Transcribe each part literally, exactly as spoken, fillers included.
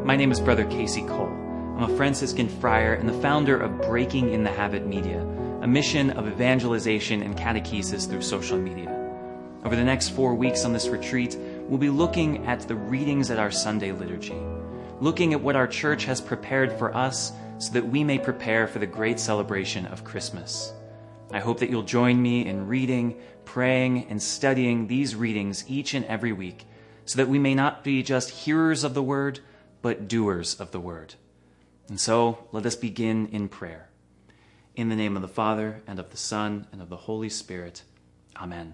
My name is Brother Casey Cole. I'm a Franciscan friar and the founder of Breaking in the Habit Media, a mission of evangelization and catechesis through social media. Over the next four weeks on this retreat, we'll be looking at the readings at our Sunday liturgy, looking at what our church has prepared for us so that we may prepare for the great celebration of Christmas. I hope that you'll join me in reading, praying, and studying these readings each and every week so that we may not be just hearers of the word, but doers of the word. And so, let us begin in prayer. In the name of the Father, and of the Son, and of the Holy Spirit. Amen.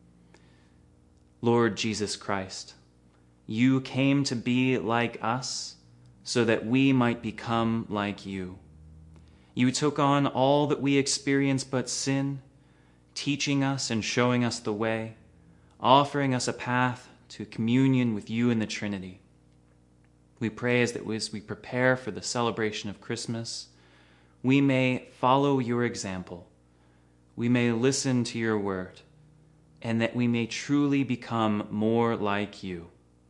Lord Jesus Christ, you came to be like us so that we might become like you. You took on all that we experience but sin, teaching us and showing us the way, offering us a path to communion with you in the Trinity. We pray as that as we prepare for the celebration of Christmas, we may follow your example, we may listen to your word, and that we may truly become more like you.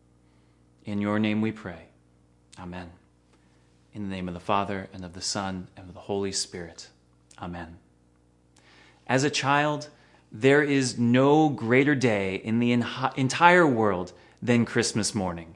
In your name we pray. Amen. In the name of the Father, and of the Son, and of the Holy Spirit. Amen. As a child, there is no greater day in the en- entire world than Christmas morning.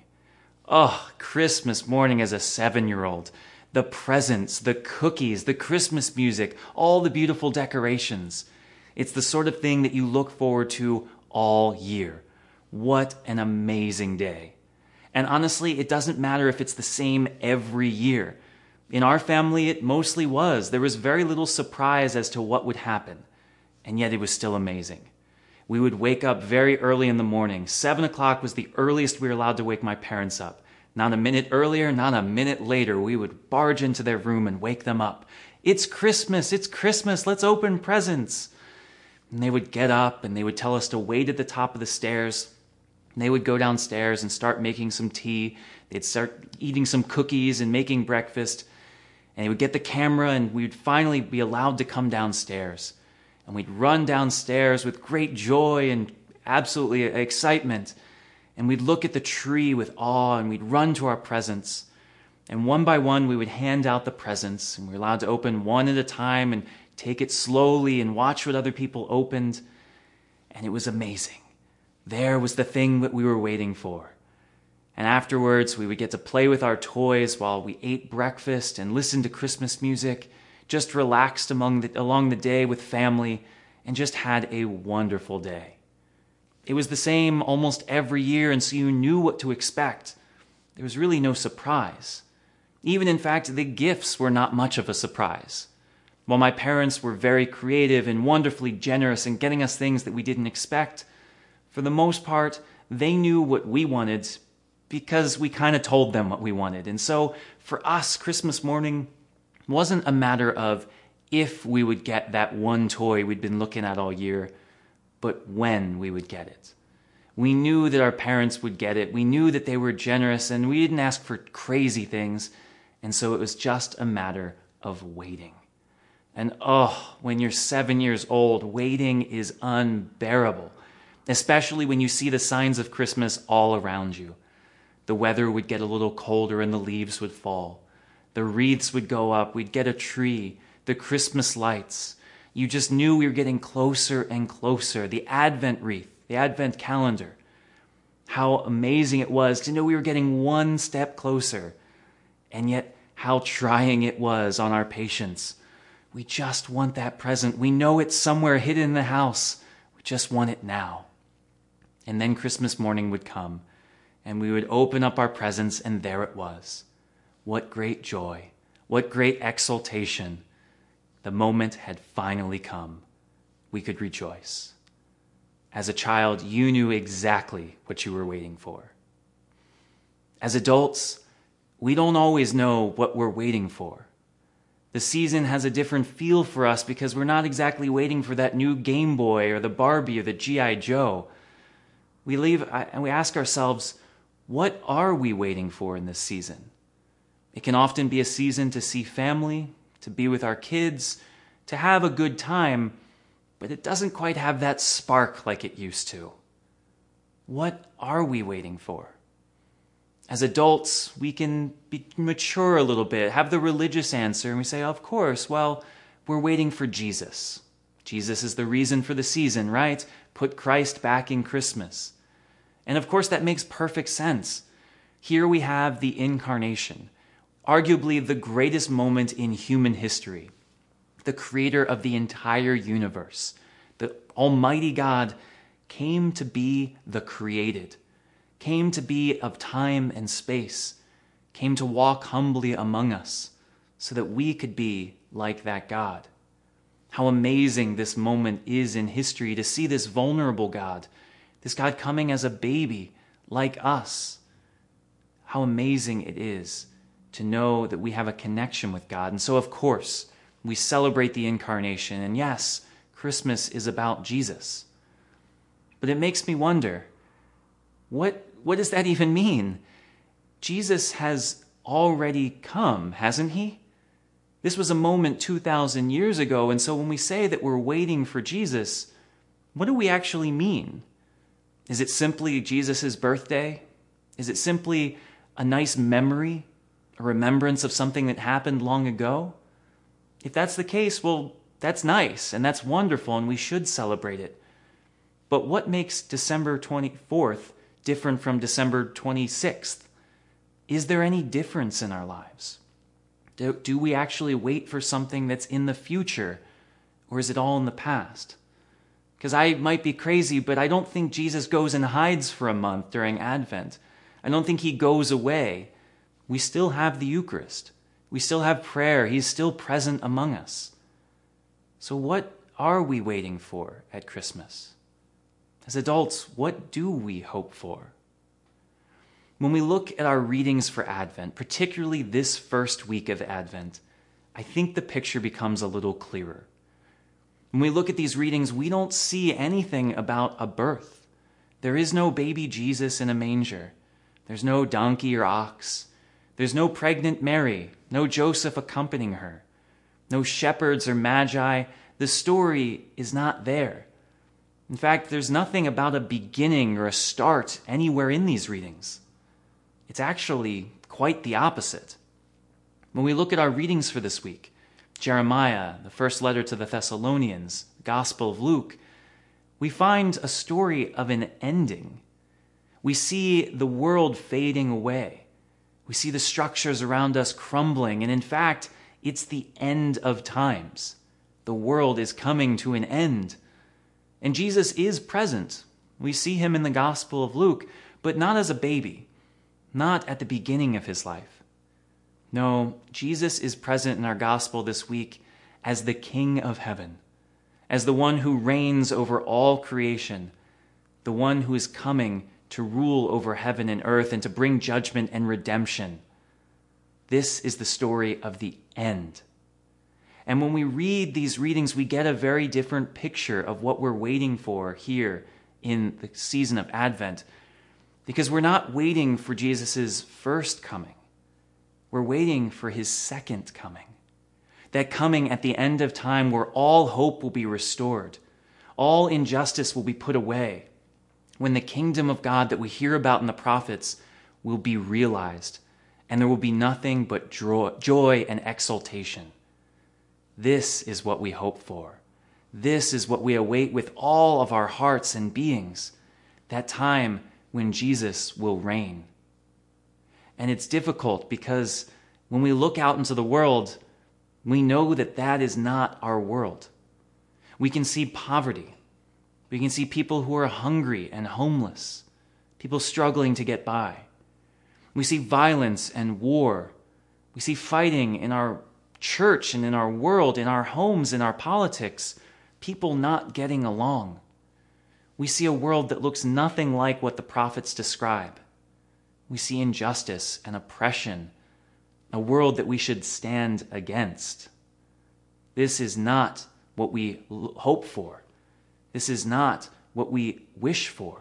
Oh, Christmas morning as a seven-year-old. The presents, the cookies, the Christmas music, all the beautiful decorations. It's the sort of thing that you look forward to all year. What an amazing day. And honestly, it doesn't matter if it's the same every year. In our family, it mostly was. There was very little surprise as to what would happen. And yet it was still amazing. We would wake up very early in the morning. Seven o'clock was the earliest we were allowed to wake my parents up. Not a minute earlier, not a minute later, we would barge into their room and wake them up. It's Christmas, it's Christmas, let's open presents. And they would get up and they would tell us to wait at the top of the stairs. They would go downstairs and start making some tea. They'd start eating some cookies and making breakfast. And they would get the camera and we would finally be allowed to come downstairs. And we'd run downstairs with great joy and absolutely excitement. And we'd look at the tree with awe and we'd run to our presents. And one by one we would hand out the presents. And we were allowed to open one at a time and take it slowly and watch what other people opened. And it was amazing. There was the thing that we were waiting for. And afterwards, we would get to play with our toys while we ate breakfast and listened to Christmas music, just relaxed among the, along the day with family, and just had a wonderful day. It was the same almost every year, and so you knew what to expect. There was really no surprise. Even, in fact, the gifts were not much of a surprise. While my parents were very creative and wonderfully generous in getting us things that we didn't expect, for the most part, they knew what we wanted because we kind of told them what we wanted. And so for us, Christmas morning wasn't a matter of if we would get that one toy we'd been looking at all year, but when we would get it. We knew that our parents would get it. We knew that they were generous, and we didn't ask for crazy things. And so it was just a matter of waiting. And oh, when you're seven years old, waiting is unbearable. Especially when you see the signs of Christmas all around you. The weather would get a little colder and the leaves would fall. The wreaths would go up, we'd get a tree, the Christmas lights. You just knew we were getting closer and closer. The Advent wreath, the Advent calendar. How amazing it was to know we were getting one step closer. And yet how trying it was on our patience. We just want that present. We know it's somewhere hidden in the house. We just want it now. And then Christmas morning would come, and we would open up our presents, and there it was. What great joy, what great exultation. The moment had finally come. We could rejoice. As a child, you knew exactly what you were waiting for. As adults, we don't always know what we're waiting for. The season has a different feel for us because we're not exactly waiting for that new Game Boy or the Barbie or the G I Joe. We leave and we ask ourselves, what are we waiting for in this season? It can often be a season to see family, to be with our kids, to have a good time, but it doesn't quite have that spark like it used to. What are we waiting for? As adults, we can be mature a little bit, have the religious answer, and we say, of course, well, we're waiting for Jesus. Jesus is the reason for the season, right? Put Christ back in Christmas. And of course, that makes perfect sense. Here we have the incarnation, arguably the greatest moment in human history. The creator of the entire universe, the Almighty God, came to be the created, came to be of time and space, came to walk humbly among us so that we could be like that God. How amazing this moment is in history to see this vulnerable God, this God coming as a baby like us. How amazing it is to know that we have a connection with God. And so, of course, we celebrate the incarnation. And yes, Christmas is about Jesus. But it makes me wonder, what, what does that even mean? Jesus has already come, hasn't he? This was a moment two thousand years ago, and so when we say that we're waiting for Jesus, what do we actually mean? Is it simply Jesus' birthday? Is it simply a nice memory, a remembrance of something that happened long ago? If that's the case, well, that's nice, and that's wonderful, and we should celebrate it. But what makes December twenty-fourth different from December twenty-sixth? Is there any difference in our lives? Do, do we actually wait for something that's in the future, or is it all in the past? Because I might be crazy, but I don't think Jesus goes and hides for a month during Advent. I don't think he goes away. We still have the Eucharist. We still have prayer. He's still present among us. So what are we waiting for at Christmas? As adults, what do we hope for? When we look at our readings for Advent, particularly this first week of Advent, I think the picture becomes a little clearer. When we look at these readings, we don't see anything about a birth. There is no baby Jesus in a manger. There's no donkey or ox. There's no pregnant Mary, no Joseph accompanying her, no shepherds or magi. The story is not there. In fact, there's nothing about a beginning or a start anywhere in these readings. It's actually quite the opposite. When we look at our readings for this week, Jeremiah, the first letter to the Thessalonians, the Gospel of Luke, we find a story of an ending. We see the world fading away. We see the structures around us crumbling, and in fact, it's the end of times. The world is coming to an end. And Jesus is present. We see him in the Gospel of Luke, but not as a baby, not at the beginning of his life. No, Jesus is present in our Gospel this week as the King of heaven, as the one who reigns over all creation, the one who is coming to rule over heaven and earth and to bring judgment and redemption. This is the story of the end. And when we read these readings, we get a very different picture of what we're waiting for here in the season of Advent, because we're not waiting for Jesus' first coming. We're waiting for his second coming, that coming at the end of time where all hope will be restored, all injustice will be put away, when the kingdom of God that we hear about in the prophets will be realized, and there will be nothing but joy and exultation. This is what we hope for. This is what we await with all of our hearts and beings, that time when Jesus will reign. And it's difficult because when we look out into the world, we know that that is not our world. We can see poverty. We can see people who are hungry and homeless, people struggling to get by. We see violence and war. We see fighting in our church and in our world, in our homes, in our politics, people not getting along. We see a world that looks nothing like what the prophets describe. We see injustice and oppression, a world that we should stand against. This is not what we hope for. This is not what we wish for.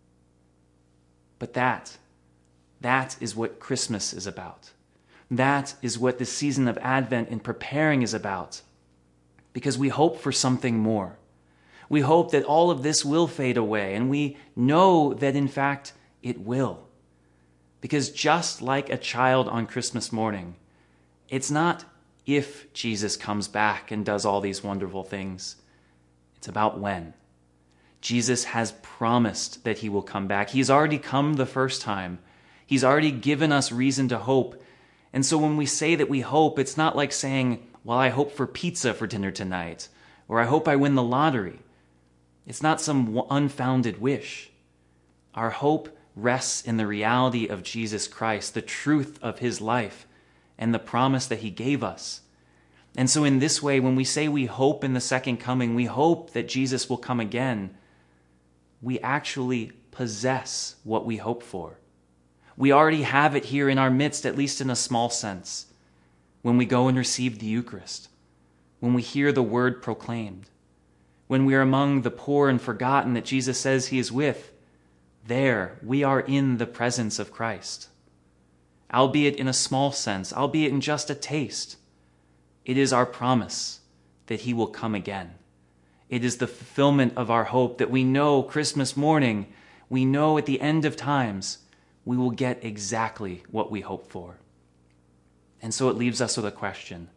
But that, that is what Christmas is about. That is what the season of Advent and preparing is about, because we hope for something more. We hope that all of this will fade away, and we know that in fact it will, Because just like a child on Christmas morning, it's not if Jesus comes back and does all these wonderful things. It's about when. Jesus has promised that he will come back. He's already come the first time. He's already given us reason to hope. And so when we say that we hope, it's not like saying, well, I hope for pizza for dinner tonight, or I hope I win the lottery. It's not some unfounded wish. Our hope rests in the reality of Jesus Christ, the truth of his life, and the promise that he gave us. And so in this way, when we say we hope in the second coming, we hope that Jesus will come again, we actually possess what we hope for. We already have it here in our midst, at least in a small sense, when we go and receive the Eucharist, when we hear the word proclaimed, when we are among the poor and forgotten that Jesus says he is with. There, we are in the presence of Christ. Albeit in a small sense, albeit in just a taste, it is our promise that he will come again. It is the fulfillment of our hope that we know Christmas morning, we know at the end of times, we will get exactly what we hope for. And so it leaves us with a question.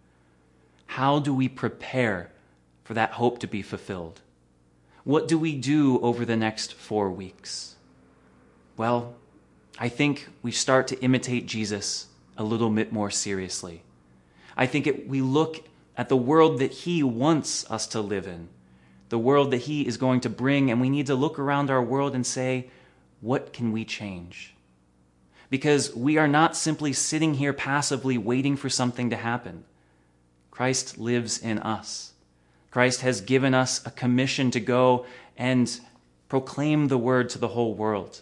How do we prepare for that hope to be fulfilled? What do we do over the next four weeks? Well, I think we start to imitate Jesus a little bit more seriously. I think it, we look at the world that he wants us to live in, the world that he is going to bring, and we need to look around our world and say, what can we change? Because we are not simply sitting here passively waiting for something to happen. Christ lives in us. Christ has given us a commission to go and proclaim the word to the whole world,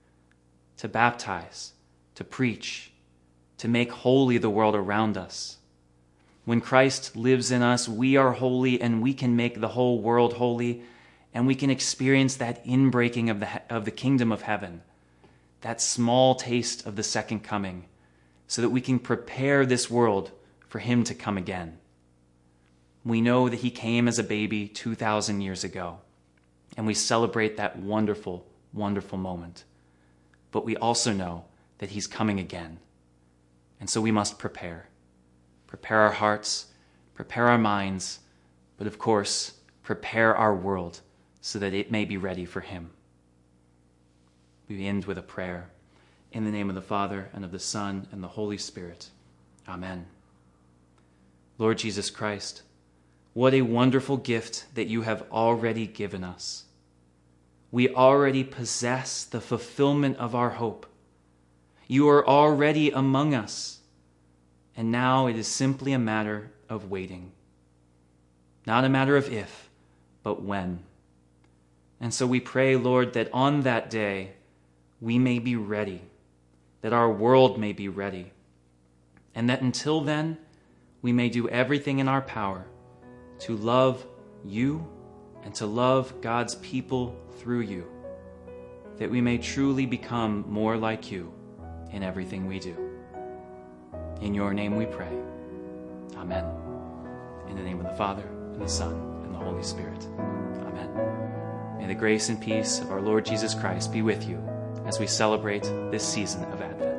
to baptize, to preach, to make holy the world around us. When Christ lives in us, we are holy and we can make the whole world holy, and we can experience that inbreaking of the, of the kingdom of heaven, that small taste of the second coming, so that we can prepare this world for him to come again. We know that he came as a baby two thousand years ago, and we celebrate that wonderful, wonderful moment. But we also know that he's coming again, and so we must prepare. Prepare our hearts, prepare our minds, but of course, prepare our world so that it may be ready for him. We end with a prayer. In the name of the Father, and of the Son, and the Holy Spirit. Amen. Lord Jesus Christ, what a wonderful gift that you have already given us. We already possess the fulfillment of our hope. You are already among us, and now it is simply a matter of waiting. Not a matter of if, but when. And so we pray, Lord, that on that day we may be ready, that our world may be ready, and that until then we may do everything in our power to love you and to love God's people through you, that we may truly become more like you in everything we do. In your name we pray. Amen. In the name of the Father, and the Son, and the Holy Spirit. Amen. May the grace and peace of our Lord Jesus Christ be with you as we celebrate this season of Advent.